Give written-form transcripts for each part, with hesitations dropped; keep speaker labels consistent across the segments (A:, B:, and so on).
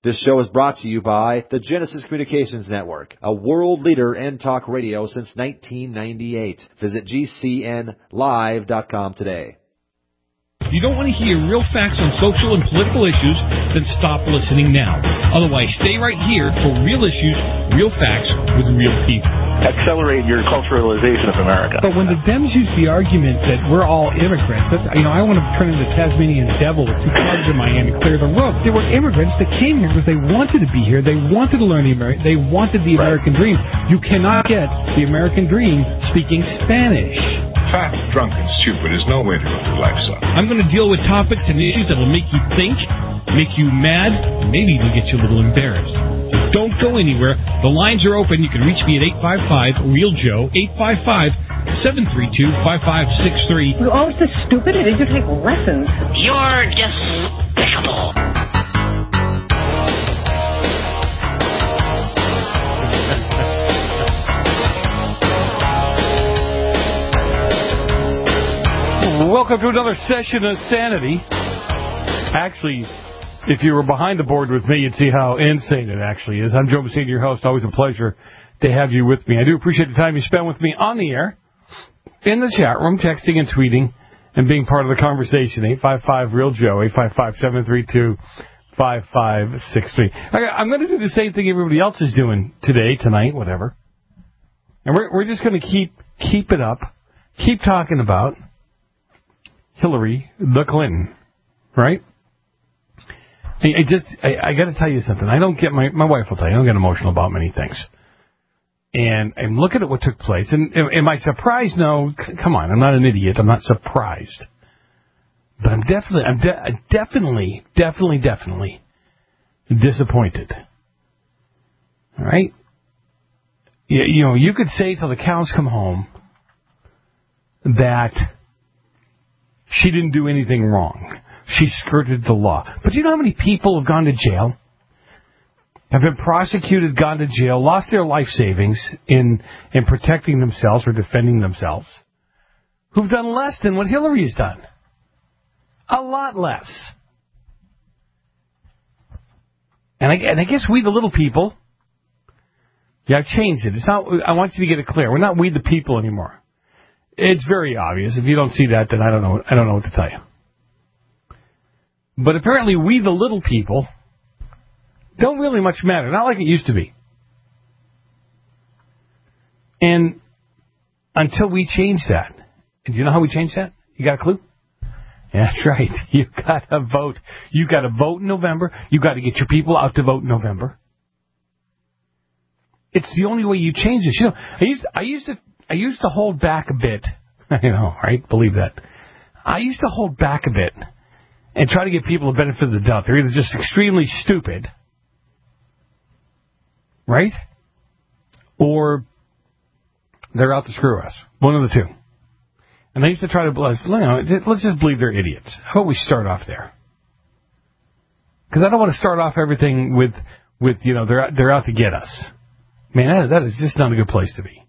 A: This show is brought to you by the Genesis Communications Network, a world leader in talk radio since 1998. Visit GCNlive.com today.
B: If you don't want to hear real facts on social and political issues, then stop listening now. Otherwise, stay right here for real issues, real facts with real people.
C: Accelerate your culturalization of America.
D: But when the Dems use the argument that we're all immigrants, I want to turn into Tasmanian devil with 2 cars in Miami, clear the road. There were immigrants that came here because they wanted to be here. They wanted to learn they wanted the American dream. You cannot get the American dream speaking Spanish.
E: Fat, drunk, and stupid is no way to go through life, son.
B: I'm going to deal with topics and issues that will make you think, make you mad, and maybe even get you a little embarrassed. So don't go anywhere. The lines are open. You can reach me at 855-REAL-JOE, 855-732-5563.
F: You're always so stupid. Did you take lessons?
G: You're despicable.
H: Welcome to another session of Sanity. Actually, if you were behind the board with me, you'd see how insane it actually is. I'm Joe Messina, your host. Always a pleasure to have you with me. I do appreciate the time you spend with me on the air, in the chat room, texting and tweeting, and being part of the conversation. 855-REAL-JOE, 855-732-5563. I'm going to do the same thing everybody else is doing today, tonight, whatever. And we're just going to keep it up, keep talking about Hillary the Clinton, right? I got to tell you something. I don't get my wife will tell you, I don't get emotional about many things. And I'm looking at what took place. And am I surprised? No, come on. I'm not an idiot. I'm not surprised. But I'm definitely disappointed. All right? You could say till the cows come home that she didn't do anything wrong. She skirted the law. But do you know how many people have gone to jail, have been prosecuted, gone to jail, lost their life savings in protecting themselves or defending themselves, who've done less than what Hillary has done? A lot less. And I guess we the little people, I've changed it. It's not. I want you to get it clear. We're not we the people anymore. It's very obvious. If you don't see that, then I don't know what to tell you. But apparently we, the little people, don't really much matter. Not like it used to be. And until we change that. And do you know how we change that? You got a clue? Yeah, that's right. You got to vote. You got to vote in November. You got to get your people out to vote in November. It's the only way you change this. You know, I used to hold back a bit. I know, right? Believe that. I used to hold back a bit and try to give people the benefit of the doubt. They're either just extremely stupid, right? Or they're out to screw us. One of the two. And I used to try to, let's just believe they're idiots. How about we start off there? Because I don't want to start off everything with they're out to get us. Man, that is just not a good place to be.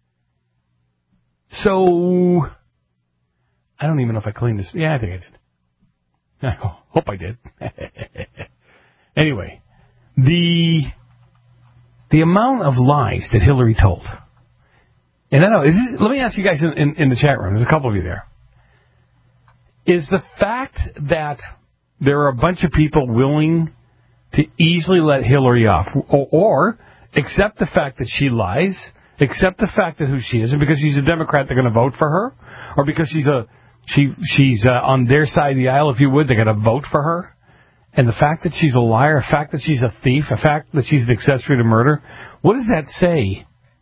H: So, I don't even know if I cleaned this. Yeah, I think I did. I hope I did. Anyway, the amount of lies that Hillary told. And I know, let me ask you guys in the chat room, there's a couple of you there. Is the fact that there are a bunch of people willing to easily let Hillary off, or accept the fact that she lies, accept the fact that who she is, and because she's a Democrat, they're going to vote for her, or because she's on their side of the aisle, if you would, they're going to vote for her. And the fact that she's a liar, the fact that she's a thief, the fact that she's an accessory to murder, what does that say?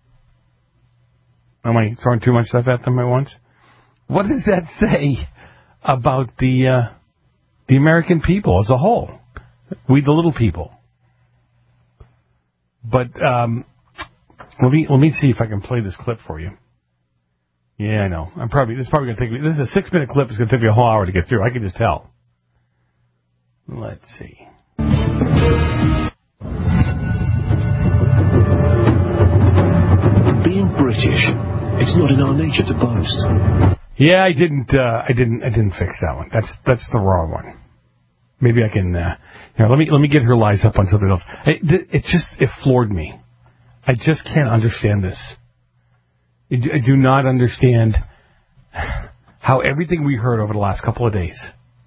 H: Am I throwing too much stuff at them at once? What does that say about the American people as a whole? We the little people. But let me see if I can play this clip for you. Yeah, I know. This is probably going to take me. This is a 6-minute clip. It's going to take me a whole hour to get through. I can just tell. Let's see.
I: Being British, it's not in our nature to boast.
H: Yeah, I didn't fix that one. That's the wrong one. Maybe I can. Here, let me get her lies up on something else. It floored me. I just can't understand this. I do not understand how everything we heard over the last couple of days.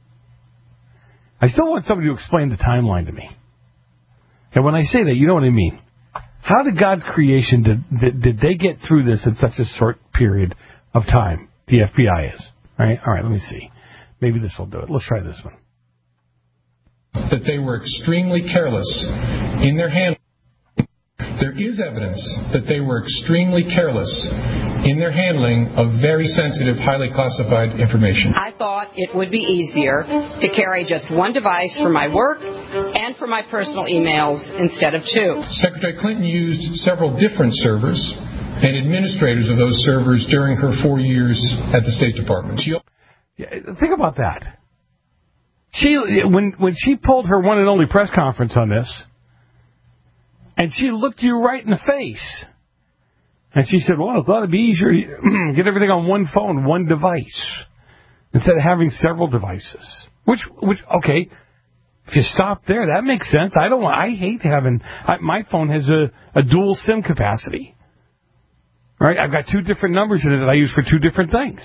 H: I still want somebody to explain the timeline to me. And when I say that, you know what I mean. How did God's creation, did they get through this in such a short period of time? The FBI is. Right? All right, let me see. Maybe this will do it. Let's try this one.
J: That they were extremely careless in their handling. There is evidence that they were extremely careless in their handling of very sensitive, highly classified information.
F: I thought it would be easier to carry just one device for my work and for my personal emails instead of two.
J: Secretary Clinton used several different servers and administrators of those servers during her 4 years at the State Department.
H: Think about that. When she pulled her one and only press conference on this, and she looked you right in the face, and she said, well, I thought it'd be easier to get everything on one phone, one device, instead of having several devices. Which, okay, if you stop there, that makes sense. I hate having, my phone has a dual SIM capacity. Right? I've got two different numbers in it that I use for two different things.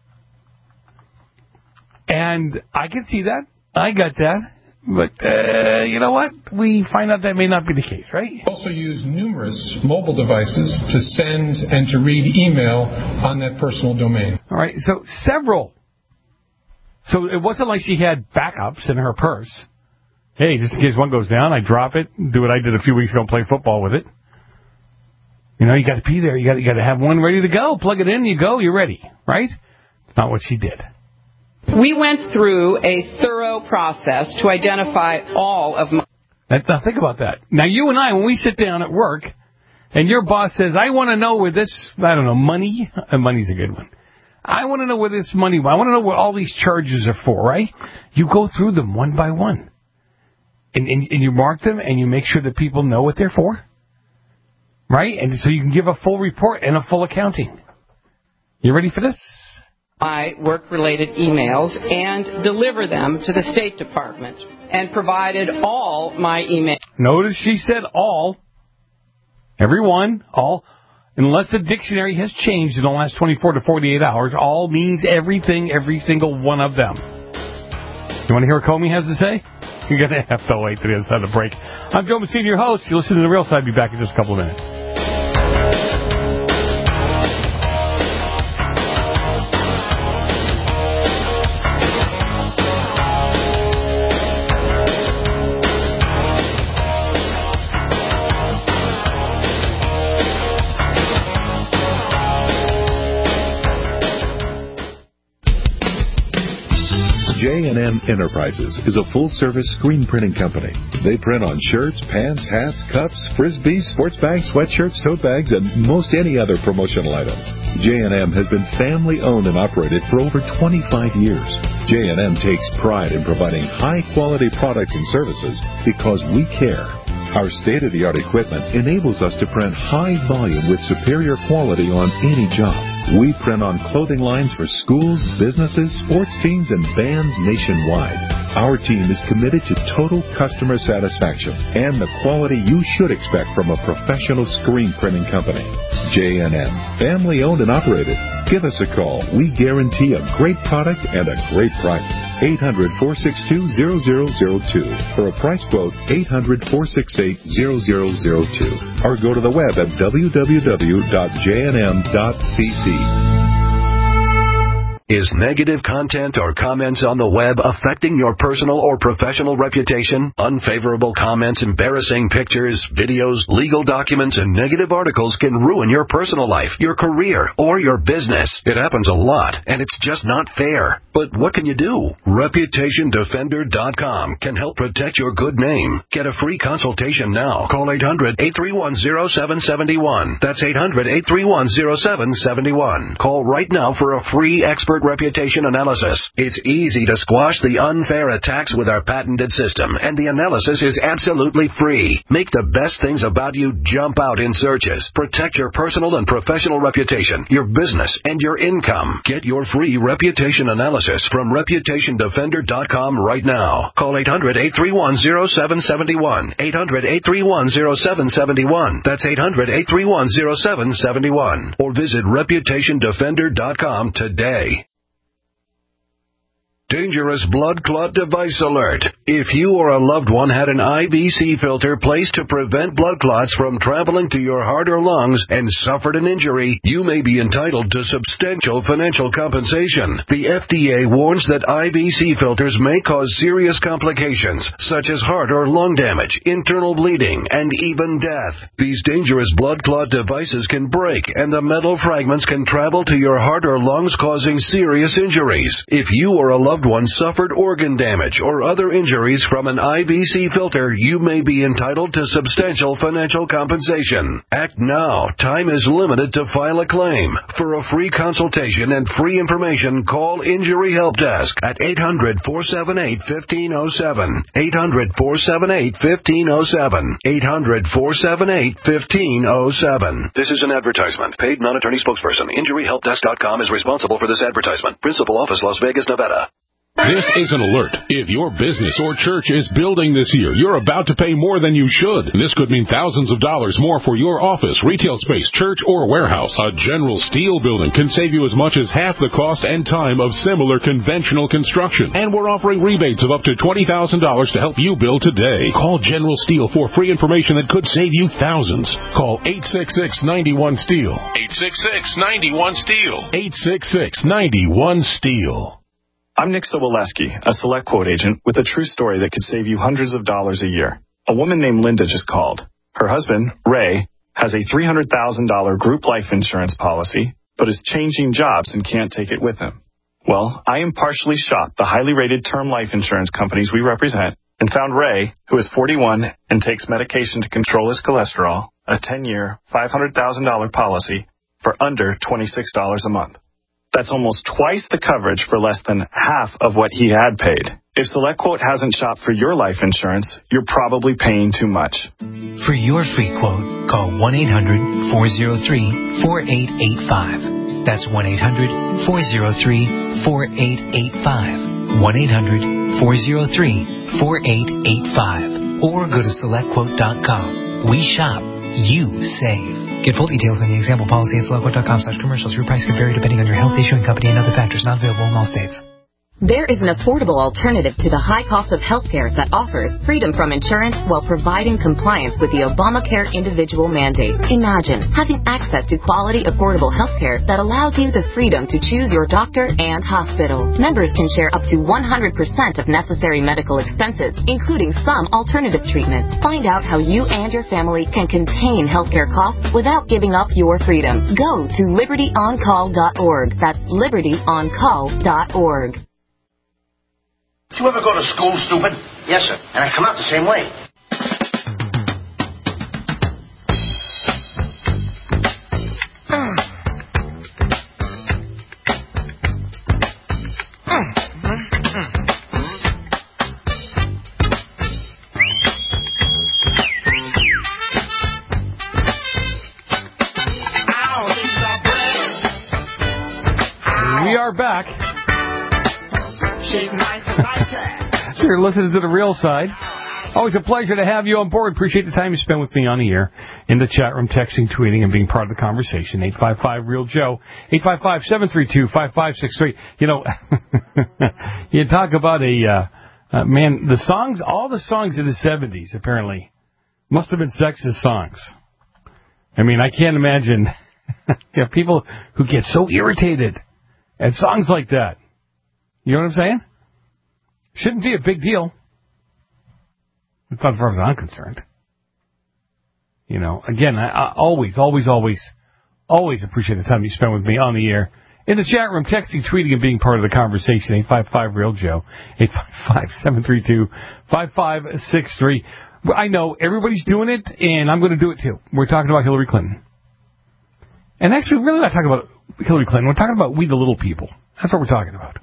H: And I can see that. I got that. But you know what? We find out that may not be the case, right?
J: Also use numerous mobile devices to send and to read email on that personal domain.
H: All right, so several. So it wasn't like she had backups in her purse. Hey, just in case one goes down, I drop it, do what I did a few weeks ago and play football with it. You know, you got to be there. You got to have one ready to go. Plug it in, you go, you're ready, right? It's not what she did.
F: We went through a thorough process to identify all of my...
H: Now, think about that. Now, you and I, when we sit down at work, and your boss says, I want to know where this, I don't know, money's a good one. I want to know where this money, I want to know what all these charges are for, right? You go through them one by one. And you mark them, and you make sure that people know what they're for. Right? And so you can give a full report and a full accounting. You ready for this?
F: My work-related emails and deliver them to the State Department and provided all my emails.
H: Notice she said all. Everyone, all. Unless the dictionary has changed in the last 24 to 48 hours, all means everything, every single one of them. You want to hear what Comey has to say? You're going to have to wait to the other side of the break. I'm Joe Messina, your host. You listen to The Real Side. I'll be back in just a couple of minutes.
K: J&M Enterprises is a full-service screen printing company. They print on shirts, pants, hats, cups, frisbees, sports bags, sweatshirts, tote bags, and most any other promotional items. J&M has been family-owned and operated for over 25 years. J&M takes pride in providing high-quality products and services because we care. Our state-of-the-art equipment enables us to print high volume with superior quality on any job. We print on clothing lines for schools, businesses, sports teams, and bands nationwide. Our team is committed to total customer satisfaction and the quality you should expect from a professional screen printing company. J&M, family owned and operated. Give us a call. We guarantee a great product and a great price. 800-462-0002. For a price quote, 800-468-0002. Or go to the web at www.jnm.cc.
L: Is negative content or comments on the web affecting your personal or professional reputation? Unfavorable comments, embarrassing pictures, videos, legal documents, and negative articles can ruin your personal life, your career, or your business. It happens a lot, and it's just not fair. But what can you do? ReputationDefender.com can help protect your good name. Get a free consultation now. Call 800-831-0771. That's 800-831-0771. Call right now for a free expert expert reputation analysis. It's easy to squash the unfair attacks with our patented system, and the analysis is absolutely free. Make the best things about you jump out in searches. Protect your personal and professional reputation, your business, and your income. Get your free reputation analysis from ReputationDefender.com right now. Call 800-831-0771. 800-831-0771. That's 800-831-0771. Or visit ReputationDefender.com today. Dangerous blood clot device alert. If you or a loved one had an IVC filter placed to prevent blood clots from traveling to your heart or lungs and suffered an injury, you may be entitled to substantial financial compensation. The FDA warns that IVC filters may cause serious complications, such as heart or lung damage, internal bleeding, and even death. These dangerous blood clot devices can break, and the metal fragments can travel to your heart or lungs, causing serious injuries. If you or a loved one suffered organ damage or other injuries from an IVC filter, you may be entitled to substantial financial compensation. Act now. Time is limited to file a claim. For a free consultation and free information, call Injury Help Desk at 800-478-1507. 800-478-1507. 800-478-1507. This is an advertisement. Paid non-attorney spokesperson. InjuryHelpDesk.com is responsible for this advertisement. Principal office, Las Vegas, Nevada.
M: This is an alert. If your business or church is building this year, you're about to pay more than you should. This could mean thousands of dollars more for your office, retail space, church, or warehouse. A General Steel building can save you as much as half the cost and time of similar conventional construction. And we're offering rebates of up to $20,000 to help you build today. Call General Steel for free information that could save you thousands. Call 866-91-STEEL. 866-91-STEEL. 866-91-STEEL.
N: I'm Nick Soboleski, a Select Quote agent with a true story that could save you hundreds of dollars a year. A woman named Linda just called. Her husband, Ray, has a $300,000 group life insurance policy, but is changing jobs and can't take it with him. Well, I impartially shopped the highly rated term life insurance companies we represent and found Ray, who is 41 and takes medication to control his cholesterol, a 10-year, $500,000 policy for under $26 a month. That's almost twice the coverage for less than half of what he had paid. If SelectQuote hasn't shopped for your life insurance, you're probably paying too much.
O: For your free quote, call 1-800-403-4885. That's 1-800-403-4885. 1-800-403-4885. Or go to SelectQuote.com. We shop, you save. Get full details on the example policy at SelectQuote.com/commercials. Your price can vary depending on your health, issuing company, and other factors. Not available in all states.
P: There is an affordable alternative to the high cost of health care that offers freedom from insurance while providing compliance with the Obamacare individual mandate. Imagine having access to quality, affordable health care that allows you the freedom to choose your doctor and hospital. Members can share up to 100% of necessary medical expenses, including some alternative treatments. Find out how you and your family can contain healthcare costs without giving up your freedom. Go to libertyoncall.org. That's libertyoncall.org.
Q: Did you ever go to school, stupid? Yes, sir. And I come out the same way.
H: We are back. You're listening to The Real Side. Always a pleasure to have you on board. Appreciate the time you spend with me on the air, in the chat room, texting, tweeting, and being part of the conversation. 855-REAL-JOE, 855-732-5563. You know, you talk about man, the songs, all the songs of the 70s, apparently, must have been sexist songs. I mean, I can't imagine people who get so irritated at songs like that. You know what I'm saying? Shouldn't be a big deal. As far as I'm concerned. You know, again, I always appreciate the time you spend with me on the air. In the chat room, texting, tweeting, and being part of the conversation. 855-REAL-JOE. 855-732-5563. I know everybody's doing it, and I'm going to do it too. We're talking about Hillary Clinton. And actually, we're really not talking about Hillary Clinton. We're talking about we the little people. That's what we're talking about.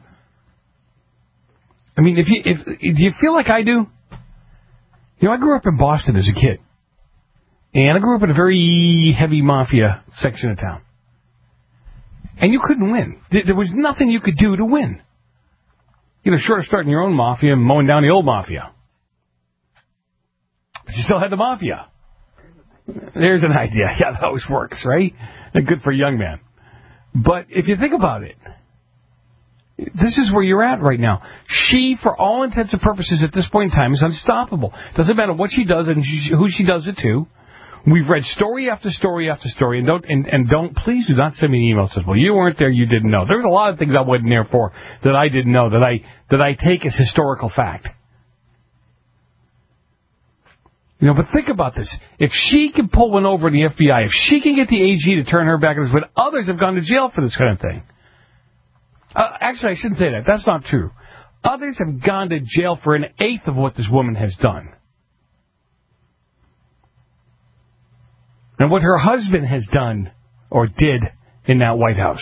H: I mean, do you feel like I do? You know, I grew up in Boston as a kid. And I grew up in a very heavy mafia section of town. And you couldn't win. There was nothing you could do to win. You know, short of starting your own mafia and mowing down the old mafia. But you still had the mafia. There's an idea. Yeah, that always works, right? And good for a young man. But if you think about it, this is where you're at right now. She, for all intents and purposes at this point in time, is unstoppable. Doesn't matter what she does and who she does it to. We've read story after story after story, and don't please do not send me an email that says, well, you weren't there, you didn't know. There's a lot of things I wasn't there for that I didn't know, that I take as historical fact. You know, but think about this. If she can pull one over in the FBI, if she can get the AG to turn her back on this, but others have gone to jail for this kind of thing. Actually, I shouldn't say that. That's not true. Others have gone to jail for an eighth of what this woman has done. And what her husband has done or did in that White House.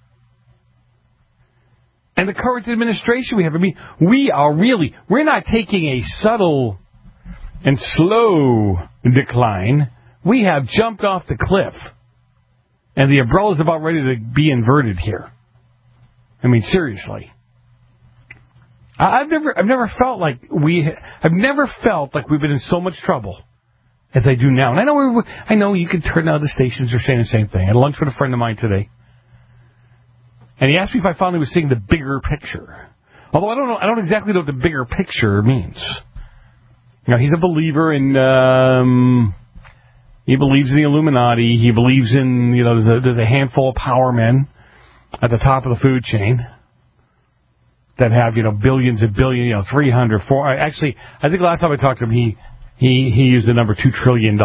H: And the current administration we have, I mean, we're not taking a subtle and slow decline. We have jumped off the cliff. And the umbrella's about ready to be inverted here. I mean, seriously. I've never felt like we've been in so much trouble as I do now. And I know you can turn out the stations are saying the same thing. I had lunch with a friend of mine today. And he asked me if I finally was seeing the bigger picture. Although I don't exactly know what the bigger picture means. You know, he's a believer in he believes in the Illuminati. He believes in, you know, there's a handful of power men at the top of the food chain that have, you know, billions and billions, you know, 300, 400. Actually, I think last time I talked to him, he used the number $2 trillion.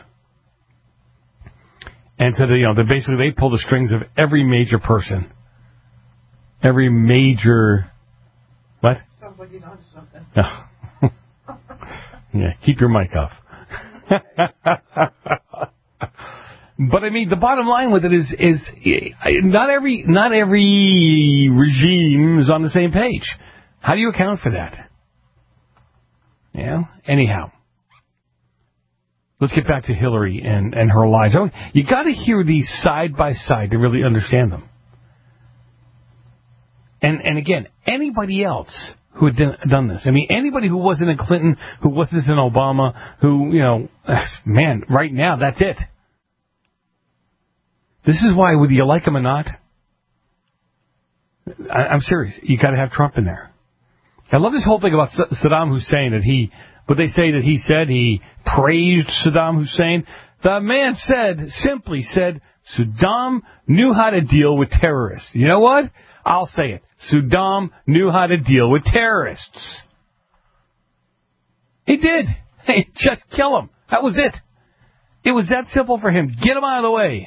H: And said that, you know, that basically they pull the strings of every major person. Every major... What?
R: Sounds like you know something.
H: No. Yeah, keep your mic off. But I mean, the bottom line with it is not every regime is on the same page. How do you account for that? You know? Anyhow, let's get back to Hillary and her lies. You got to hear these side by side to really understand them. And again, anybody else who had done this. I mean, anybody who wasn't in Clinton, who wasn't in Obama, who, you know, man, right now, that's it. This is why, whether you like him or not, I'm serious, you got to have Trump in there. I love this whole thing about Saddam Hussein, that he praised Saddam Hussein. The man simply said, Saddam knew how to deal with terrorists. You know what? I'll say it. Saddam knew how to deal with terrorists. He did. Just kill him. That was it. It was that simple for him. Get him out of the way.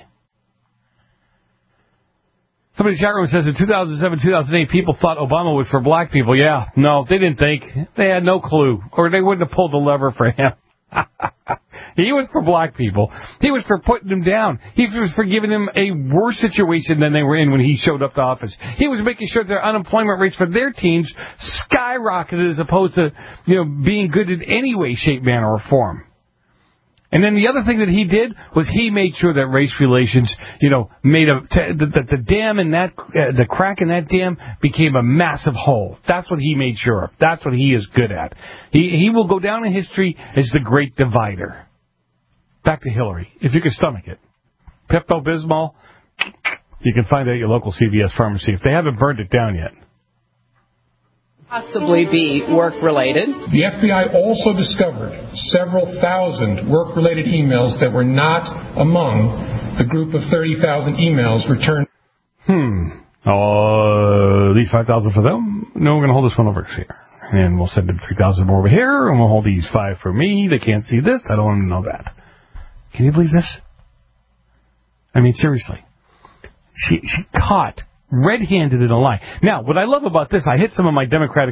H: Somebody in the chat room says in 2007, 2008, people thought Obama was for black people. Yeah, no, they didn't think. They had no clue. Or they wouldn't have pulled the lever for him. He was for black people. He was for putting them down. He was for giving them a worse situation than they were in when he showed up to office. He was making sure their unemployment rates for their teams skyrocketed as opposed to, you know, being good in any way, shape, manner, or form. And then the other thing that he did was he made sure that race relations, you know, that the dam in that, the crack in that dam became a massive hole. That's what he made sure of. That's what he is good at. He will go down in history as the great divider. Back to Hillary, if you can stomach it. Pepto-Bismol, you can find it at your local CVS pharmacy if they haven't burned it down yet.
F: Possibly be work-related.
J: The FBI also discovered several thousand work-related emails that were not among the group of 30,000 emails returned.
H: These 5,000 for them? No, we're going to hold this one over here. And we'll send them 3,000 more over here, and we'll hold these 5 for me. They can't see this. I don't want them to know that. Can you believe this? I mean, seriously. She caught red-handed in a lie. Now, what I love about this, I hit some of my Democrat,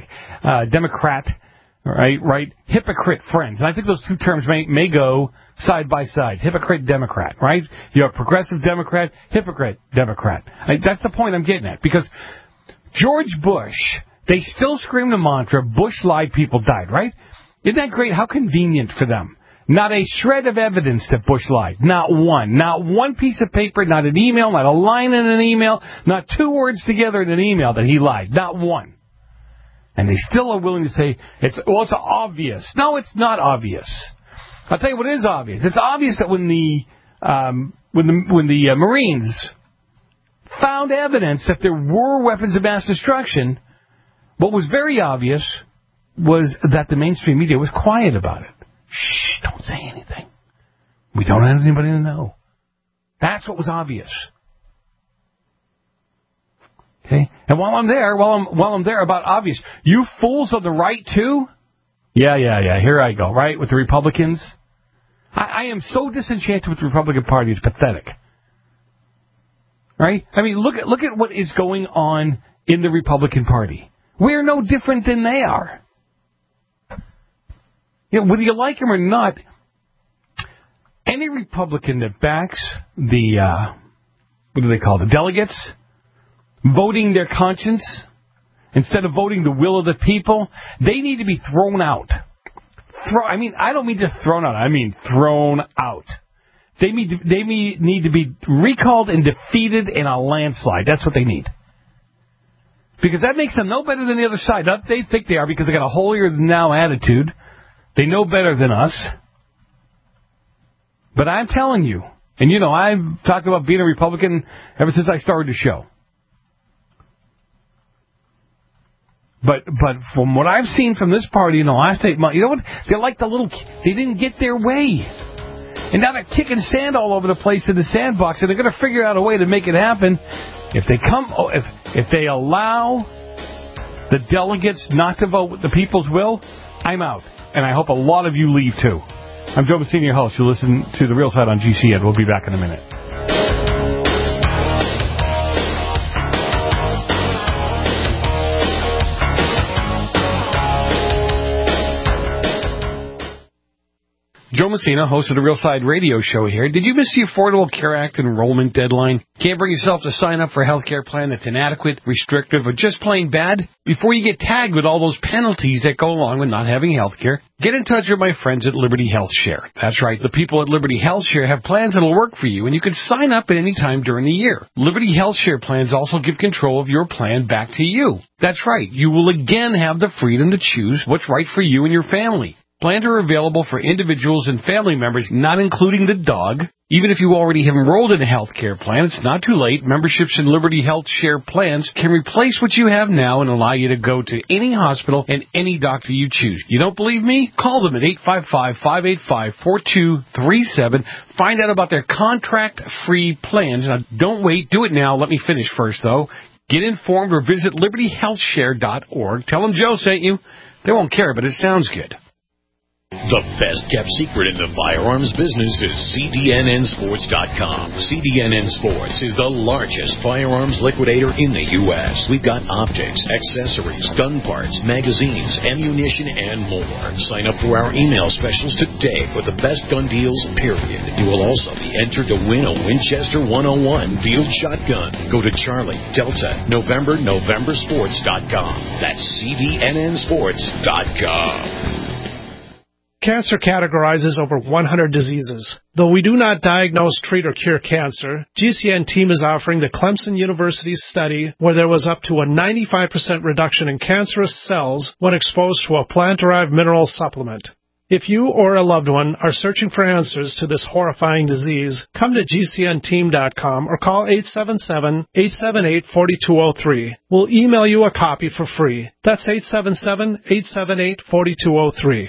H: hypocrite friends. And I think those two terms may go side by side. Hypocrite Democrat, right? You're a progressive Democrat, hypocrite Democrat. That's the point I'm getting at. Because George Bush, they still scream the mantra, Bush lied, people died, right? Isn't that great? How convenient for them. Not a shred of evidence that Bush lied. Not one. Not one piece of paper, not an email, not a line in an email, not two words together in an email that he lied. Not one. And they still are willing to say, it's obvious. No, it's not obvious. I'll tell you what is obvious. It's obvious that when the Marines found evidence that there were weapons of mass destruction, what was very obvious was that the mainstream media was quiet about it. Shh, don't say anything. We don't have anybody to know. That's what was obvious. Okay? And while I'm there about obvious, you fools on the right too? Yeah, here I go, right? With the Republicans. I am so disenchanted with the Republican Party, it's pathetic. Right? I mean, look at what is going on in the Republican Party. We're no different than they are. You know, whether you like him or not, any Republican that backs the, what do they call the delegates, voting their conscience instead of voting the will of the people, they need to be thrown out. I don't mean just thrown out. I mean thrown out. They need to be recalled and defeated in a landslide. That's what they need. Because that makes them no better than the other side. Not that they think they are because they got a holier-than-thou attitude. They know better than us. But I'm telling you, and you know, I've talked about being a Republican ever since I started the show. But from what I've seen from this party in the last 8 months, you know what? They're like they didn't get their way. And now they're kicking sand all over the place in the sandbox, and they're going to figure out a way to make it happen. If they allow the delegates not to vote with the people's will, I'm out. And I hope a lot of you leave, too. I'm Joe Messina, your host. You listen to The Real Side on GCN. We'll be back in a minute. Joe Messina, host of the Real Side radio show here. Did you miss the Affordable Care Act enrollment deadline? Can't bring yourself to sign up for a health care plan that's inadequate, restrictive, or just plain bad? Before you get tagged with all those penalties that go along with not having health care, get in touch with my friends at Liberty Health Share. That's right, the people at Liberty Health Share have plans that'll work for you, and you can sign up at any time during the year. Liberty Health Share plans also give control of your plan back to you. That's right, you will again have the freedom to choose what's right for you and your family. Plans are available for individuals and family members, not including the dog. Even if you already have enrolled in a health care plan, it's not too late. Memberships in Liberty Health Share plans can replace what you have now and allow you to go to any hospital and any doctor you choose. You don't believe me? Call them at 855-585-4237. Find out about their contract-free plans. Now, don't wait. Do it now. Let me finish first, though. Get informed or visit libertyhealthshare.org. Tell them Joe sent you. They won't care, but it sounds good.
I: The best-kept secret in the firearms business is CDNNSports.com. CDNN Sports is the largest firearms liquidator in the U.S. We've got optics, accessories, gun parts, magazines, ammunition, and more. Sign up for our email specials today for the best gun deals, period. You will also be entered to win a Winchester 101 field shotgun. Go to Charlie, Delta, November Sports.com. That's CDNNSports.com.
R: Cancer categorizes over 100 diseases. Though we do not diagnose, treat, or cure cancer, GCN team is offering the Clemson University study where there was up to a 95% reduction in cancerous cells when exposed to a plant-derived mineral supplement. If you or a loved one are searching for answers to this horrifying disease, come to GCNteam.com or call 877-878-4203. We'll email you a copy for free. That's 877-878-4203.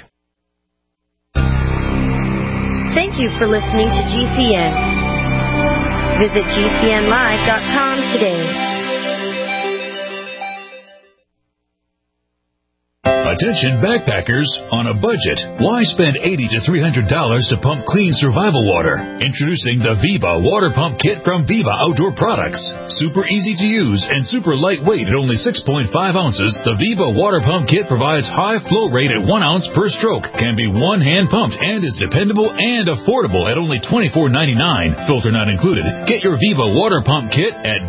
S: Thank you for listening to GCN. Visit GCNlive.com today.
I: A
T: Attention backpackers on a budget. Why spend $80 to $300 to pump clean survival water? Introducing the Viva Water Pump Kit from Viva Outdoor Products. Super easy to use and super lightweight at only 6.5 ounces, the Viva Water Pump Kit provides high flow rate at 1 ounce per stroke, can be one-hand pumped, and is dependable and affordable at only $24.99. Filter not included. Get your Viva Water Pump Kit at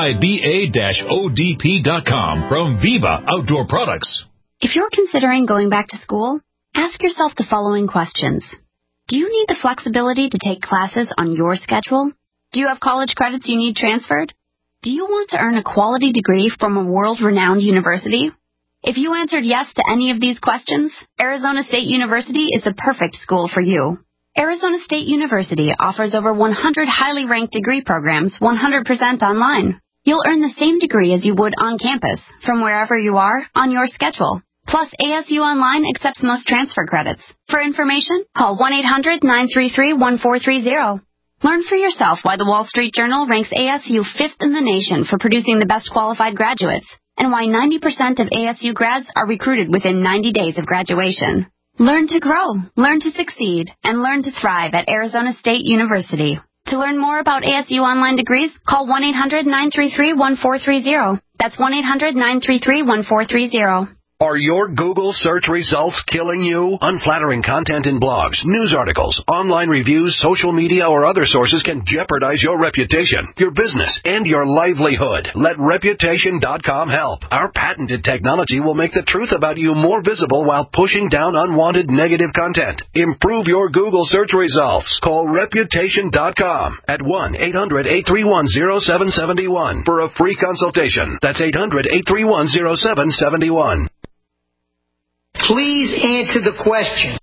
T: VIBA-ODP.com from Viva Outdoor Products.
U: If you're considering going back to school, ask yourself the following questions. Do you need the flexibility to take classes on your schedule? Do you have college credits you need transferred? Do you want to earn a quality degree from a world-renowned university? If you answered yes to any of these questions, Arizona State University is the perfect school for you. Arizona State University offers over 100 highly ranked degree programs 100% online. You'll earn the same degree as you would on campus, from wherever you are, on your schedule. Plus, ASU Online accepts most transfer credits. For information, call 1-800-933-1430. Learn for yourself why the Wall Street Journal ranks ASU 5th in the nation for producing the best qualified graduates, and why 90% of ASU grads are recruited within 90 days of graduation. Learn to grow, learn to succeed, and learn to thrive at Arizona State University. To learn more about ASU Online degrees, call 1-800-933-1430. That's 1-800-933-1430.
L: Are your Google search results killing you? Unflattering content in blogs, news articles, online reviews, social media, or other sources can jeopardize your reputation, your business, and your livelihood. Let Reputation.com help. Our patented technology will make the truth about you more visible while pushing down unwanted negative content. Improve your Google search results. Call Reputation.com at 1-800-831-0771 for a free consultation. That's 800-831-0771.
V: Please answer the question.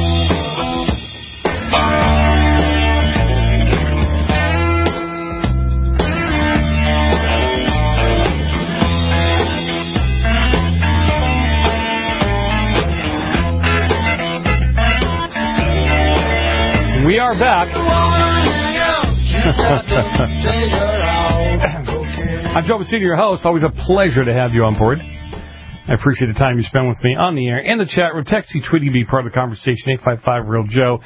H: We are back. I'm Joe Messina, your host. Always a pleasure to have you on board. I appreciate the time you spend with me on the air and the chat room. Texting, tweeting, be part of the conversation. 855-REAL-JOE,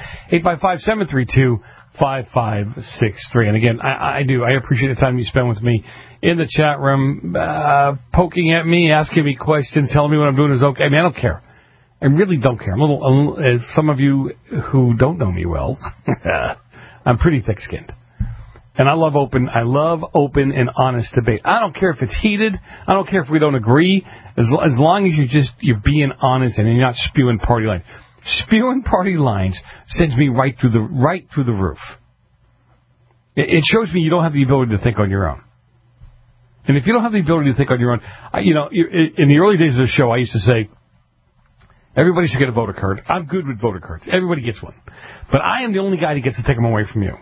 H: 855-732-5563. And again, I appreciate the time you spend with me in the chat room, poking at me, asking me questions, telling me what I'm doing is okay. I mean, I don't care. I really don't care. I'm a little, some of you who don't know me well, I'm pretty thick-skinned. And I love open and honest debate. I don't care if it's heated. I don't care if we don't agree. As long as you're being honest and you're not spewing party lines. Spewing party lines sends me right through the roof. It shows me you don't have the ability to think on your own. And if you don't have the ability to think on your own, in the early days of the show, I used to say, everybody should get a voter card. I'm good with voter cards. Everybody gets one. But I am the only guy that gets to take them away from you.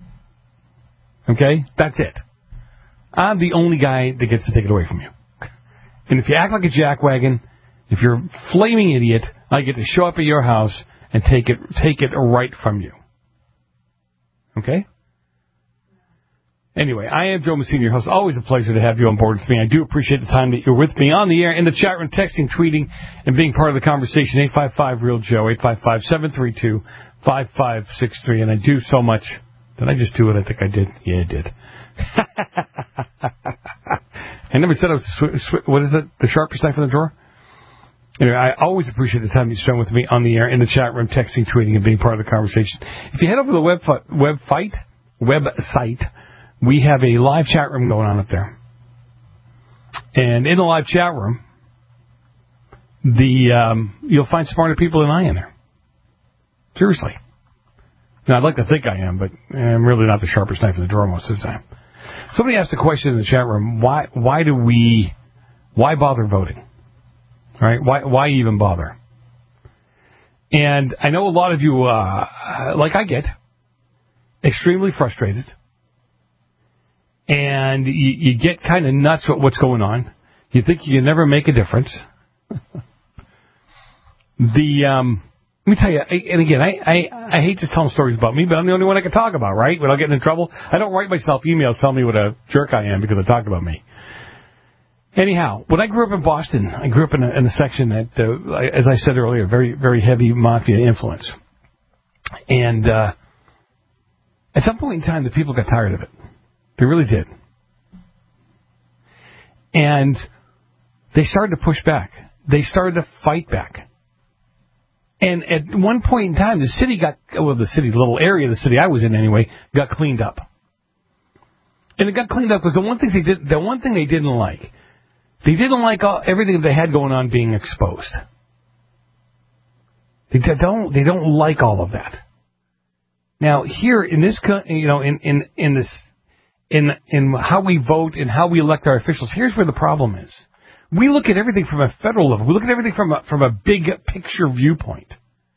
H: Okay? That's it. I'm the only guy that gets to take it away from you. And if you act like a jackwagon, if you're a flaming idiot, I get to show up at your house and take it right from you. Okay? Anyway, I am Joe Messina, your host. Always a pleasure to have you on board with me. I do appreciate the time that you're with me on the air, in the chat room, texting, tweeting, and being part of the conversation. 855-REAL-JOE, 855-732-5563. And I do so much. Did I just do what I think I did? Yeah, I did. I never said I was, what is it, the sharpest knife in the drawer? Anyway, I always appreciate the time you spend with me on the air, in the chat room, texting, tweeting, and being part of the conversation. If you head over to the website, we have a live chat room going on up there. And in the live chat room, you'll find smarter people than I am there. Seriously. Now, I'd like to think I am, but I'm really not the sharpest knife in the drawer most of the time. Somebody asked a question in the chat room, why bother voting? Right? Why even bother? And I know a lot of you, like I get, extremely frustrated. And you get kind of nuts with what's going on. You think you can never make a difference. Let me tell you, and again, I hate just telling stories about me, but I'm the only one I can talk about, right? Without getting in trouble. I don't write myself emails telling me what a jerk I am because I talked about me. Anyhow, when I grew up in Boston, I grew up in a section that, as I said earlier, very, very heavy mafia influence. And at some point in time, the people got tired of it. They really did. And they started to push back. They started to fight back. And at one point in time, the little area of the city I was in anyway, got cleaned up. And it got cleaned up because the one thing they didn't like. They didn't like everything they had going on being exposed. They don't like all of that. Now here in this, in how we vote and how we elect our officials, here's where the problem is. We look at everything from a federal level. We look at everything from a big picture viewpoint,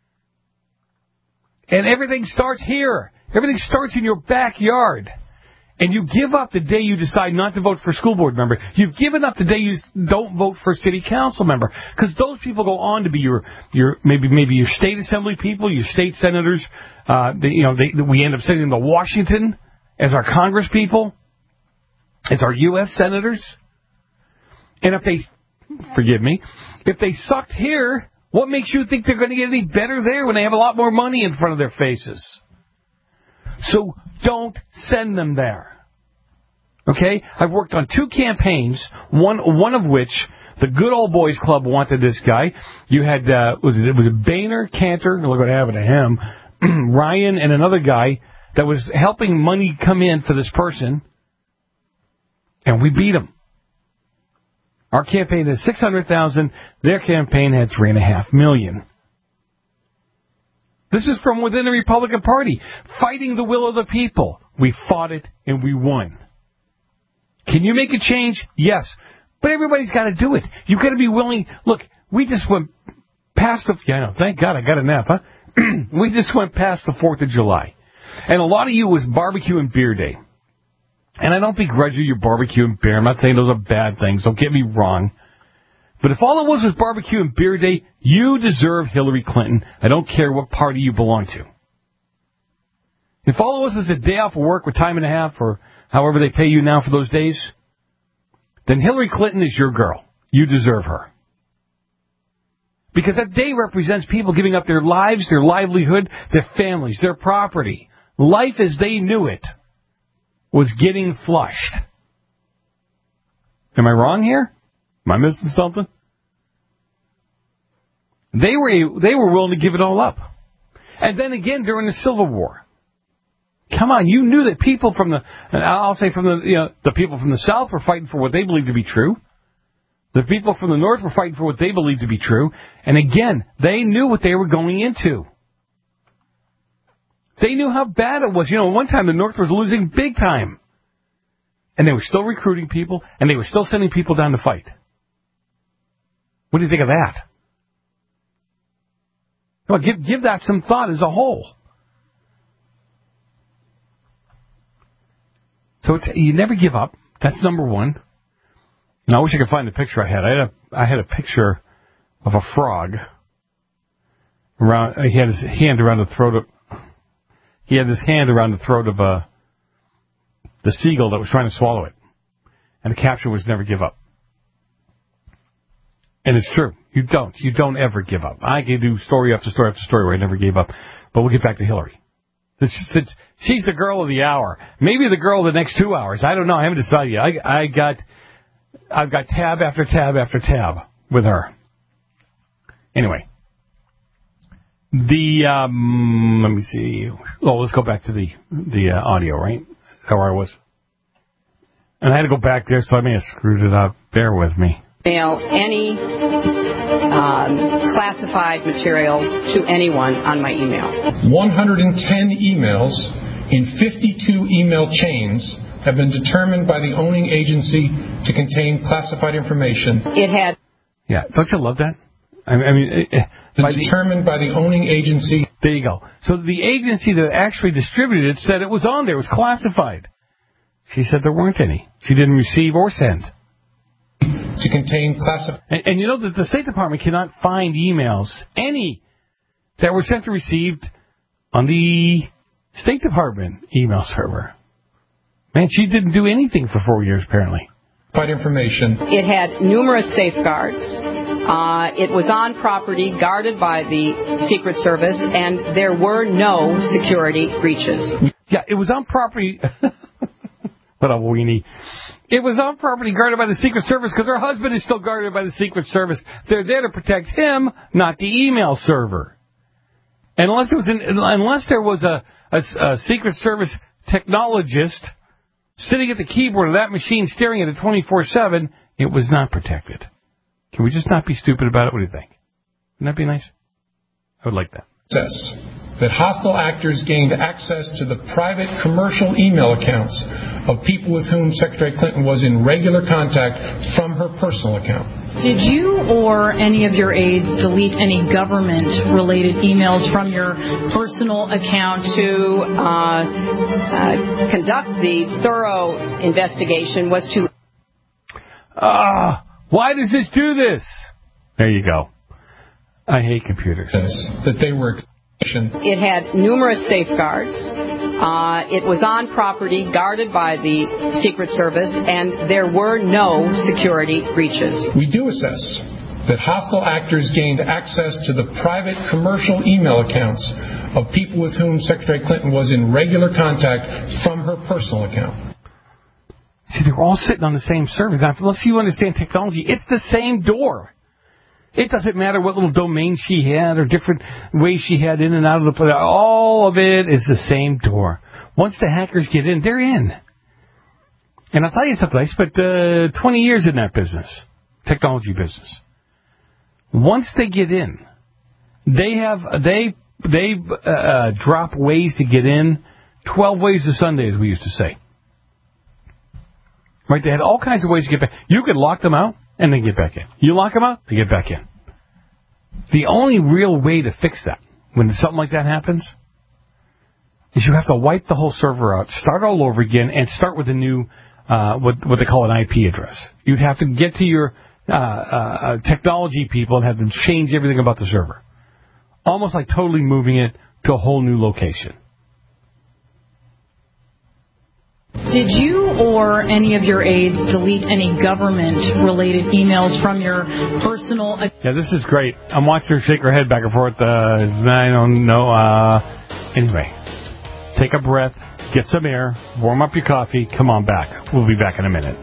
H: and everything starts here. Everything starts in your backyard. And you give up the day you decide not to vote for a school board member. You've given up the day you don't vote for a city council member, because those people go on to be your maybe your state assembly people, your state senators. We end up sending them to Washington as our Congress people, as our U.S. senators. And if they sucked here, what makes you think they're going to get any better there when they have a lot more money in front of their faces? So don't send them there. Okay? I've worked on 2 campaigns, one of which the Good Old Boys Club wanted this guy. You had, it was Boehner, Cantor, look what happened to him, Ryan, and another guy that was helping money come in for this person, and we beat him. Our campaign had $600,000. Their campaign had $3.5 million. This is from within the Republican Party, fighting the will of the people. We fought it, and we won. Can you make a change? Yes. But everybody's got to do it. You've got to be willing. Look, we just went past the... Yeah, I know. Thank God I got a nap, huh? We just went past the 4th of July. And a lot of you was barbecue and beer day. And I don't begrudge you your barbecue and beer. I'm not saying those are bad things. Don't get me wrong. But if all it was barbecue and beer day, you deserve Hillary Clinton. I don't care what party you belong to. If all it was a day off of work with time and a half, or however they pay you now for those days, then Hillary Clinton is your girl. You deserve her. Because that day represents people giving up their lives, their livelihood, their families, their property. Life as they knew it was getting flushed. Am I wrong here? Am I missing something? They were willing to give it all up. And then again during the Civil War. Come on, you knew that people from the people from the South were fighting for what they believed to be true. The people from the North were fighting for what they believed to be true. And again, they knew what they were going into. They knew how bad it was. One time the North was losing big time. And they were still recruiting people, and they were still sending people down to fight. What do you think of that? Well, give that some thought as a whole. So you never give up. That's number one. And I wish I could find the picture I had. I had a picture of a frog. He had his hand around the throat of the seagull that was trying to swallow it. And the caption was never give up. And it's true. You don't ever give up. I can do story after story after story where I never gave up. But we'll get back to Hillary. She's the girl of the hour. Maybe the girl of the next 2 hours. I don't know. I haven't decided yet. I've got tab after tab after tab with her. Anyway. Let me see. Oh, let's go back to the audio, right? That's where I was. And I had to go back there, so I may have screwed it up. Bear with me.
F: Mail any classified material to anyone on my email.
J: 110 emails in 52 email chains have been determined by the owning agency to contain classified information.
H: Yeah, don't you love that?
J: Determined by the owning agency.
H: There you go. So the agency that actually distributed it said it was on there. It was classified. She said there weren't any. She didn't receive or send.
J: To contain classified.
H: And you know that the State Department cannot find emails, any, that were sent or received on the State Department email server. Man, she didn't do anything for 4 years, apparently.
J: information.
F: It had numerous safeguards. It was on property guarded by the Secret Service, and there were no security breaches.
H: Yeah, it was on property. What a weenie. It was on property guarded by the Secret Service because her husband is still guarded by the Secret Service. They're there to protect him, not the email server. And unless there was a Secret Service technologist sitting at the keyboard of that machine staring at it 24/7, it was not protected. Can we just not be stupid about it? What do you think? Wouldn't that be nice? I would like that.
J: That hostile actors gained access to the private commercial email accounts of people with whom Secretary Clinton was in regular contact from her personal account.
A: Did you or any of your aides delete any government-related emails from your personal account?
F: To conduct the thorough investigation was to...
H: Why does this do this? There you go. I hate computers.
J: That they were...
F: It had numerous safeguards. It was on property guarded by the Secret Service, and there were no security breaches.
J: We do assess that hostile actors gained access to the private commercial email accounts of people with whom Secretary Clinton was in regular contact from her personal account.
H: See, they were all sitting on the same server. Now, unless you understand technology, it's the same door. It doesn't matter what little domain she had or different ways she had in and out of the place. All of it is the same door. Once the hackers get in, they're in. And I'll tell you something. I spent 20 years in that business, technology business. Once they get in, they drop ways to get in, 12 ways to Sunday, as we used to say. Right? They had all kinds of ways to get back. You could lock them out and then get back in. You lock them out, they get back in. The only real way to fix that, when something like that happens, is you have to wipe the whole server out, start all over again, and start with a new, what they call an IP address. You'd have to get to your technology people and have them change everything about the server. Almost like totally moving it to a whole new location.
A: Did you or any of your aides delete any government-related emails from your personal...
H: Yeah, this is great. I'm watching her shake her head back and forth. I don't know. Anyway, take a breath, get some air, warm up your coffee, come on back. We'll be back in a minute.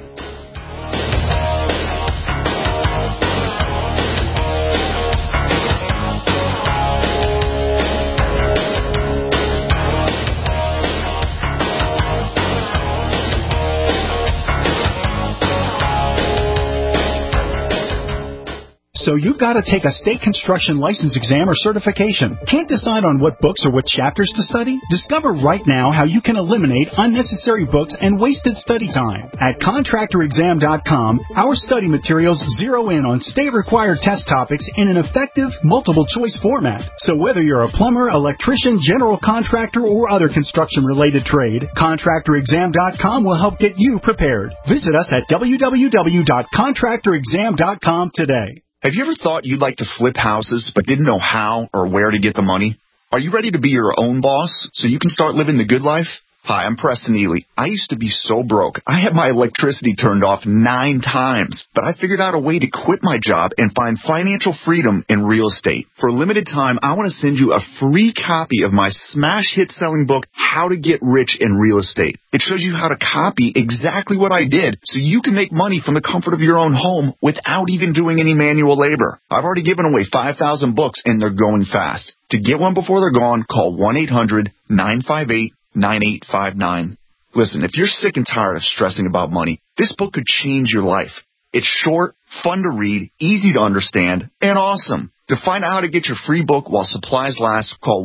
C: So you've got to take a state construction license exam or certification. Can't decide on what books or what chapters to study? Discover right now how you can eliminate unnecessary books and wasted study time. At contractorexam.com, our study materials zero in on state-required test topics in an effective, multiple-choice format. So whether you're a plumber, electrician, general contractor, or other construction-related trade, contractorexam.com will help get you prepared. Visit us at www.contractorexam.com today.
W: Have you ever thought you'd like to flip houses but didn't know how or where to get the money? Are you ready to be your own boss so you can start living the good life? Hi, I'm Preston Ely. I used to be so broke. I had my electricity turned off 9 times, but I figured out a way to quit my job and find financial freedom in real estate. For a limited time, I want to send you a free copy of my smash hit selling book, How to Get Rich in Real Estate. It shows you how to copy exactly what I did so you can make money from the comfort of your own home without even doing any manual labor. I've already given away 5,000 books and they're going fast. To get one before they're gone, call 1-800-958-9859. Listen, if you're sick and tired of stressing about money, this book could change your life. It's short, fun to read, easy to understand, and awesome. To find out how to get your free book while supplies last, call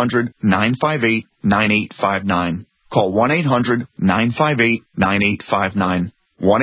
W: 1-800-958-9859. Call 1-800-958-9859.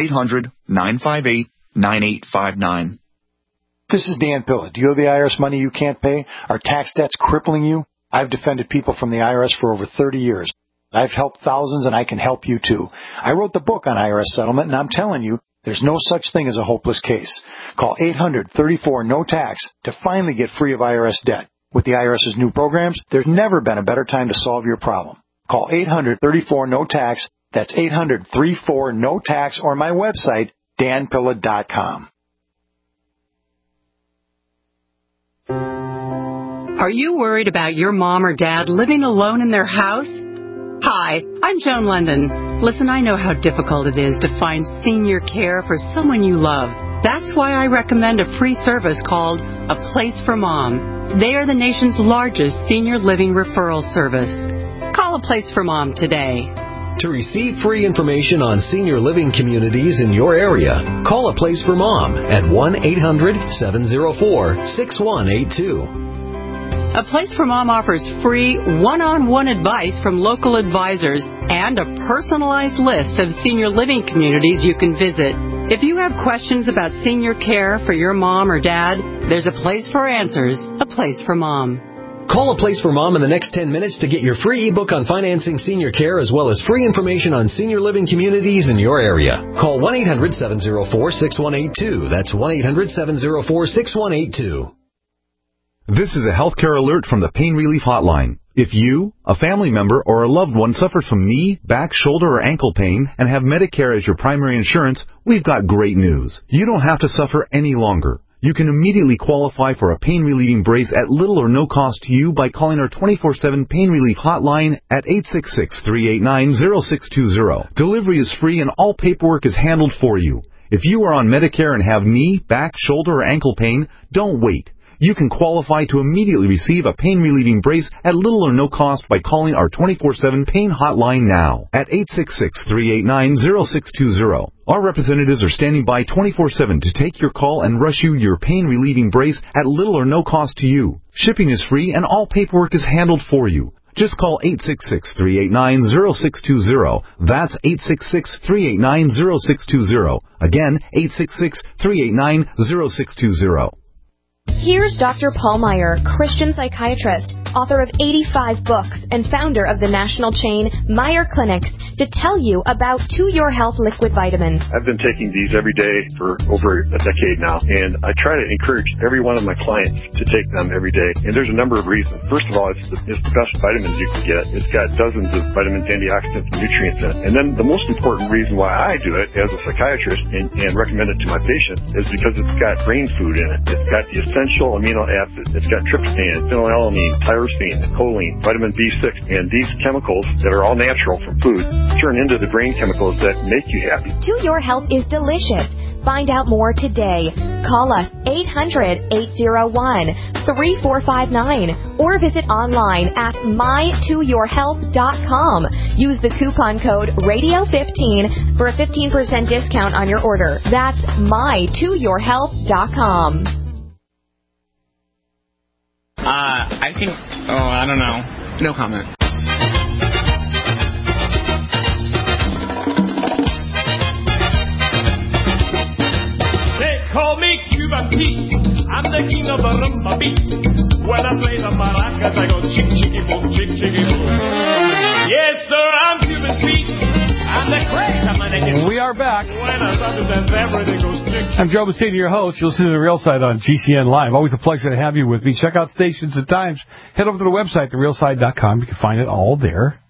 W: 1-800-958-9859.
X: This is Dan Pilla. Do you owe the IRS money you can't pay? Are tax debts crippling you? I've defended people from the IRS for over 30 years. I've helped thousands, and I can help you, too. I wrote the book on IRS settlement, and I'm telling you, there's no such thing as a hopeless case. Call 800-34-NO-TAX to finally get free of IRS debt. With the IRS's new programs, there's never been a better time to solve your problem. Call 800-34-NO-TAX. That's 800-34-NO-TAX, or my website, danpilla.com.
F: Are you worried about your mom or dad living alone in their house? Hi, I'm Joan London. Listen, I know how difficult it is to find senior care for someone you love. That's why I recommend a free service called A Place for Mom. They are the nation's largest senior living referral service. Call A Place for Mom today.
B: To receive free information on senior living communities in your area, call A Place for Mom at 1-800-704-6182.
F: A Place for Mom offers free one-on-one advice from local advisors and a personalized list of senior living communities you can visit. If you have questions about senior care for your mom or dad, there's a place for answers, A Place for Mom.
B: Call A Place for Mom in the next 10 minutes to get your free ebook on financing senior care as well as free information on senior living communities in your area. Call 1-800-704-6182. That's 1-800-704-6182.
D: This is a healthcare alert from the Pain Relief Hotline. If you, a family member, or a loved one suffers from knee, back, shoulder, or ankle pain and have Medicare as your primary insurance, we've got great news. You don't have to suffer any longer. You can immediately qualify for a pain-relieving brace at little or no cost to you by calling our 24/7 Pain Relief Hotline at 866-389-0620. Delivery is free and all paperwork is handled for you. If you are on Medicare and have knee, back, shoulder, or ankle pain, don't wait. You can qualify to immediately receive a pain-relieving brace at little or no cost by calling our 24/7 Pain Hotline now at 866-389-0620. Our representatives are standing by 24/7 to take your call and rush you your pain-relieving brace at little or no cost to you. Shipping is free and all paperwork is handled for you. Just call 866-389-0620. That's 866-389-0620. Again, 866-389-0620.
E: Here's Dr. Paul Meyer, Christian psychiatrist, author of 85 books, and founder of the national chain Meyer Clinics, to tell you about To Your Health liquid vitamins.
G: I've been taking these every day for over a decade now, and I try to encourage every one of my clients to take them every day. And there's a number of reasons. First of all, it's the best vitamins you can get. It's got dozens of vitamins, antioxidants, and nutrients in it. And then the most important reason why I do it as a psychiatrist and recommend it to my patients is because it's got brain food in it. It's got the essential amino acids. It's got tryptophan, phenylalanine, tyrosine, choline, vitamin B6, and these chemicals that are all natural from food turn into the brain chemicals that make you happy.
E: To Your Health is delicious. Find out more today. Call us 800-801-3459 or visit online at mytoyourhealth.com. Use the coupon code radio15 for a 15% discount on your order. That's mytoyourhealth.com.
Y: I think, I don't know. No comment.
Z: They call me Cuban Pete. I'm the king of the rumba beat. When I play the maracas, I go chick, chicky, boom, chick, chicky, boom. Yes, sir, I'm Cuban Pete. I'm the crazy man.
H: We are back.
Z: When I start to dance, everything goes chick.
H: I'm Joe Messina, your host. You'll see the Real Side on GCN Live. Always a pleasure to have you with me. Check out stations and times. Head over to the website, therealside.com. You can find it all there.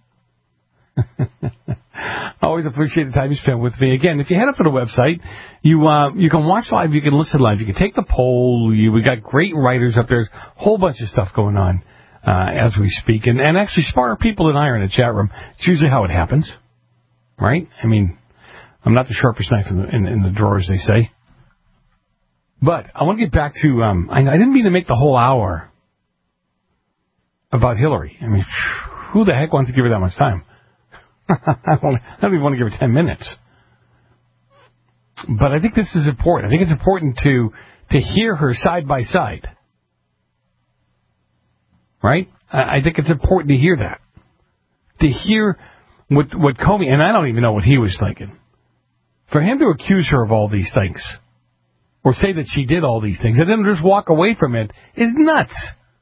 H: Always appreciate the time you spend with me. Again, if you head up to the website, you can watch live, you can listen live, you can take the poll. We got great writers up there. A whole bunch of stuff going on as we speak. And actually smarter people than I are in the chat room. It's usually how it happens. Right? I mean, I'm not the sharpest knife in the drawer, as they say. But I want to get back to, I didn't mean to make the whole hour about Hillary. I mean, who the heck wants to give her that much time? I don't even want to give her 10 minutes. But I think this is important. I think it's important to hear her side by side. Right? I think it's important to hear that. To hear what Comey, and I don't even know what he was thinking. For him to accuse her of all these things, or say that she did all these things, and then just walk away from it, is nuts.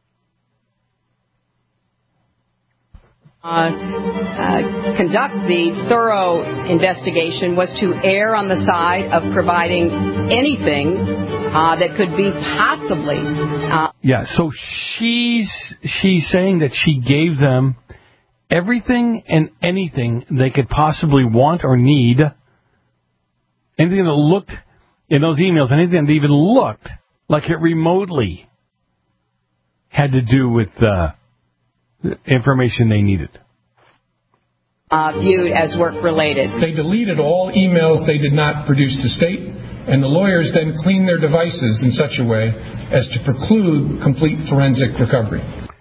F: Conduct the thorough investigation was to err on the side of providing anything that could be possibly.
H: Yeah, so she's saying that she gave them everything and anything they could possibly want or need, anything that looked in those emails, anything that even looked like it remotely had to do with information they needed.
K: Viewed as work-related.
J: They deleted all emails they did not produce to state, and the lawyers then cleaned their devices in such a way as to preclude complete forensic recovery.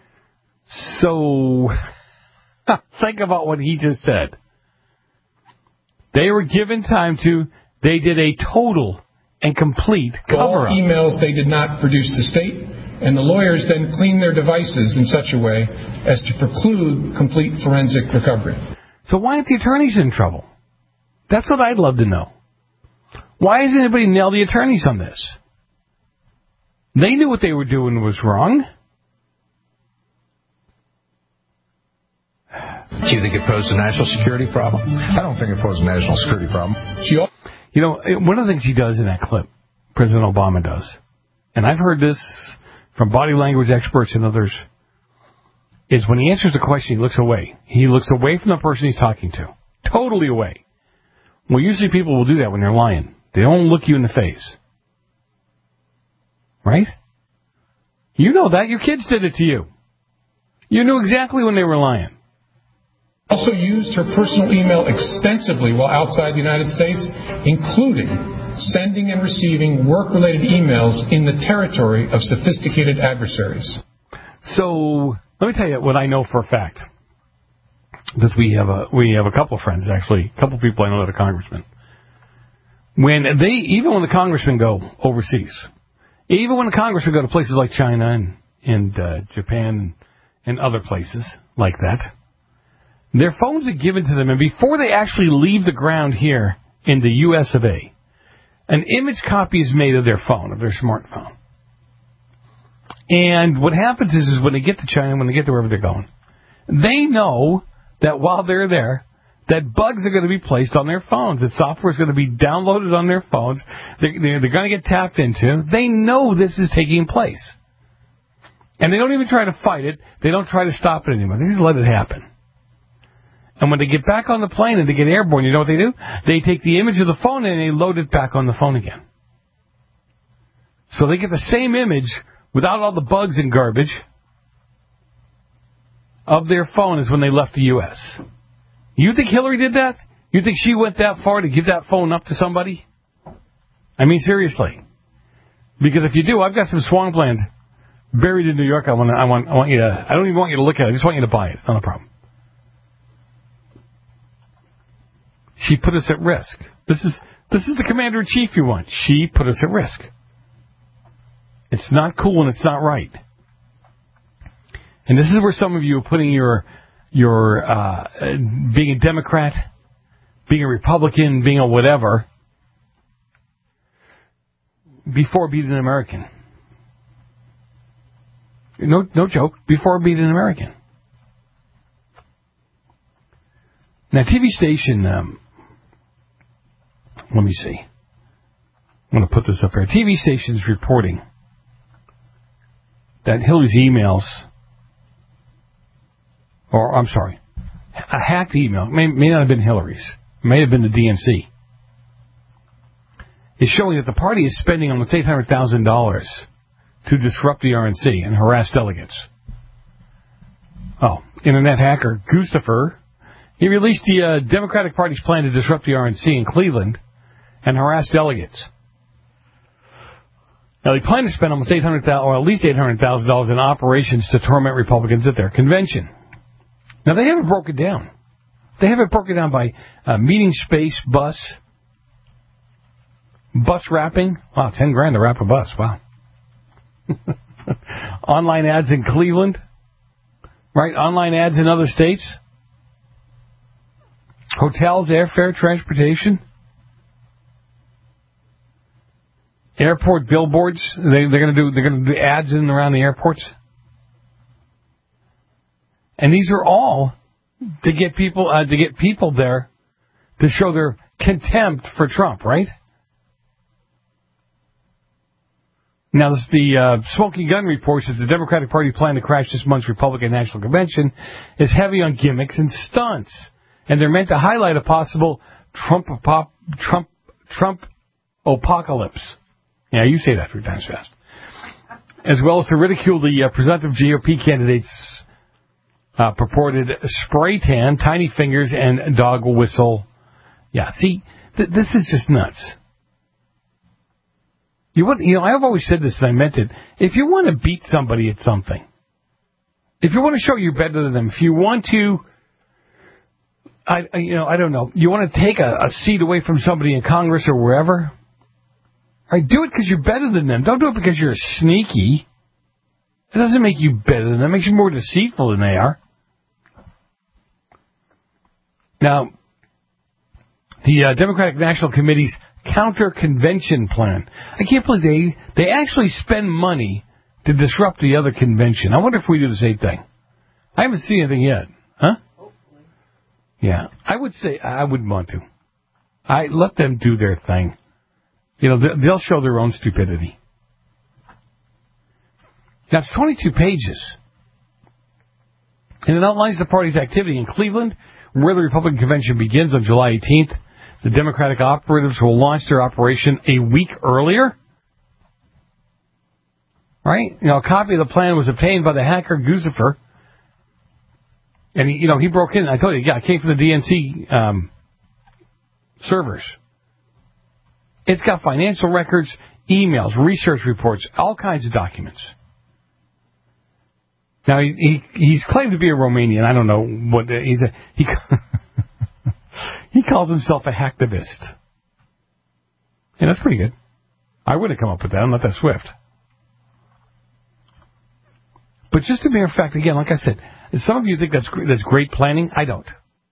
H: So, think about what he just said. They were given time they did a total and complete cover-up.
J: All emails they did not produce to state, and the lawyers then cleaned their devices in such a way as to preclude complete forensic recovery.
H: So why aren't the attorneys in trouble? That's what I'd love to know. Why hasn't anybody nailed the attorneys on this? They knew what they were doing was wrong.
M: Do you think it posed a national security problem? I don't think it posed a national security problem.
H: You know, one of the things he does in that clip, President Obama does, and I've heard this from body language experts and others, is when he answers the question, he looks away. He looks away from the person he's talking to. Totally away. Well, usually people will do that when they're lying. They don't look you in the face. Right? You know that. Your kids did it to you. You knew exactly when they were lying.
J: Also used her personal email extensively while outside the United States, including sending and receiving work-related emails in the territory of sophisticated adversaries.
H: So, let me tell you what I know for a fact. That we have a couple of friends, actually, a couple of people I know that are congressmen. Even when the congressmen go overseas, even when the congressmen go to places like China and Japan and other places like that, their phones are given to them, and before they actually leave the ground here in the U.S. of A., an image copy is made of their phone, of their smartphone. And what happens is when they get to China, when they get to wherever they're going, they know that while they're there, that bugs are going to be placed on their phones, that software is going to be downloaded on their phones, they're going to get tapped into. They know this is taking place. And they don't even try to fight it. They don't try to stop it anymore. They just let it happen. And when they get back on the plane and they get airborne, you know what they do? They take the image of the phone and they load it back on the phone again. So they get the same image without all the bugs and garbage of their phone as when they left the U.S. You think Hillary did that? You think she went that far to give that phone up to somebody? I mean, seriously. Because if you do, I've got some swampland buried in New York. I want you to. I don't even want you to look at it. I just want you to buy it. It's not a problem. She put us at risk. This is the commander-in-chief you want. She put us at risk. It's not cool and it's not right. And this is where some of you are putting your being a Democrat, being a Republican, being a whatever, before being an American. No joke. Before being an American. Now, TV station. Let me see. I'm going to put this up here. TV station's reporting that Hillary's emails, or I'm sorry, a hacked email, may not have been Hillary's, it may have been the DNC, is showing that the party is spending almost $800,000 to disrupt the RNC and harass delegates. Oh, internet hacker Guccifer, he released the Democratic Party's plan to disrupt the RNC in Cleveland and harass delegates. Now, they plan to spend almost $800,000, or at least $800,000 in operations to torment Republicans at their convention. Now, they haven't broken it down. They have it broken down by meeting space, bus wrapping. Wow, $10,000 to wrap a bus. Wow. Online ads in Cleveland. Right? Online ads in other states. Hotels, airfare, transportation. Airport billboards. They're going to do ads in and around the airports. And these are all to get people there to show their contempt for Trump, right? Now, the Smoking Gun reports that the Democratic Party plan to crash this month's Republican National Convention is heavy on gimmicks and stunts. And they're meant to highlight a possible Trump Trump apocalypse. Yeah, you say that 3 times fast. As well as to ridicule the presumptive GOP candidates' purported spray tan, tiny fingers, and dog whistle. Yeah, see, this is just nuts. I've always said this and I meant it. If you want to beat somebody at something, if you want to show you're better than them, if you want to, I don't know, you want to take a seat away from somebody in Congress or wherever, all right, do it because you're better than them. Don't do it because you're sneaky. It doesn't make you better than them. It makes you more deceitful than they are. Now, the Democratic National Committee's counter-convention plan. I can't believe they actually spend money to disrupt the other convention. I wonder if we do the same thing. I haven't seen anything yet. Huh? Hopefully. Yeah, I would say I wouldn't want to. Let them do their thing. They'll show their own stupidity. Now, it's 22 pages. And it outlines the party's activity in Cleveland, where the Republican convention begins on July 18th. The Democratic operatives will launch their operation a week earlier. Right? A copy of the plan was obtained by the hacker Guccifer. And, he broke in. I told you, it came from the DNC servers. It's got financial records, emails, research reports, all kinds of documents. Now, he's claimed to be a Romanian. I don't know what he calls himself a hacktivist. And that's pretty good. I wouldn't have come up with that. I'm not that swift. But just a mere fact, again, like I said, some of you think that's great planning. I don't.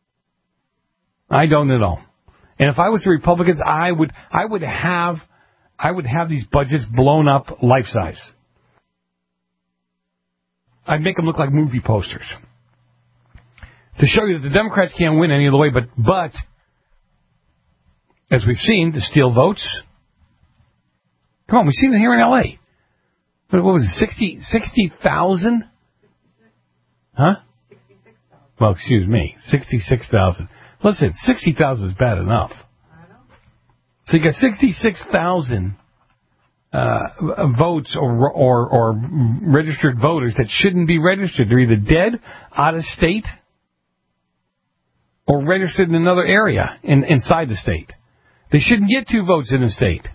H: I don't at all. And if I was the Republicans, I would have these budgets blown up life size. I'd make them look like movie posters to show you that the Democrats can't win any other way. But as we've seen, to steal votes. Come on, we've seen it here in L.A. What was it? 60,000? Huh? 66,000. Well, excuse me, 66,000. Listen, 60,000 is bad enough. So you got 66,000 votes or registered voters that shouldn't be registered. They're either dead, out of state, or registered in another area inside the state. They shouldn't get 2 votes in a state.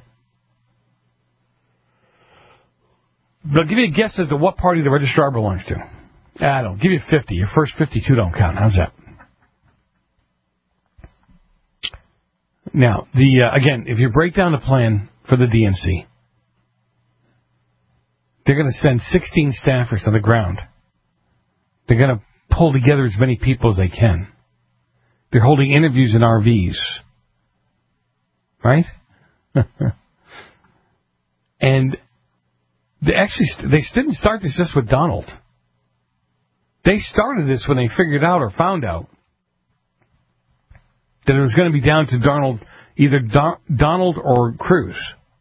H: But I'll give you a guess as to what party the registrar belongs to. I don't. Give you 50. Your first 52 don't count. How's that? Now, again, if you break down the plan for the DNC, they're going to send 16 staffers to the ground. They're going to pull together as many people as they can. They're holding interviews in RVs. Right? And they didn't start this just with Donald. They started this when they figured out or found out that it was going to be down to either Donald or Cruz.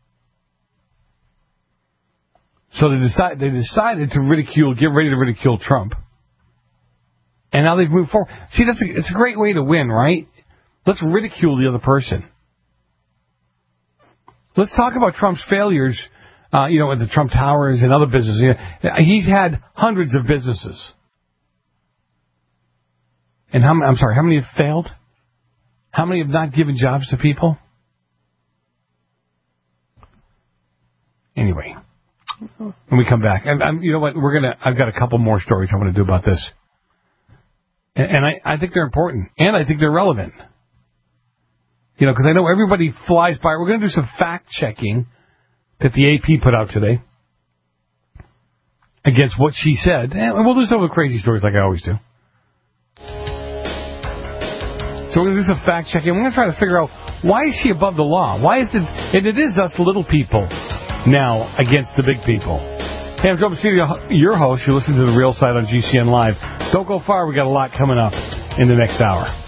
H: So they decided to get ready to ridicule Trump. And now they've moved forward. See, it's a great way to win, right? Let's ridicule the other person. Let's talk about Trump's failures, at the Trump Towers and other businesses. He's had hundreds of businesses. And how many have failed? How many have not given jobs to people? Anyway, when we come back, you know what? I've got a couple more stories I want to do about this, and I think they're important, and I think they're relevant. Because I know everybody flies by. We're going to do some fact checking that the AP put out today against what she said, and we'll do some of the crazy stories like I always do. So we're going to do some fact checking. We're going to try to figure out, why is she above the law? Why is it, and it is us little people now against the big people. Hey, I'm Joe Basilio, your host. You listen to The Real Side on GCN Live. Don't go far. We got a lot coming up in the next hour.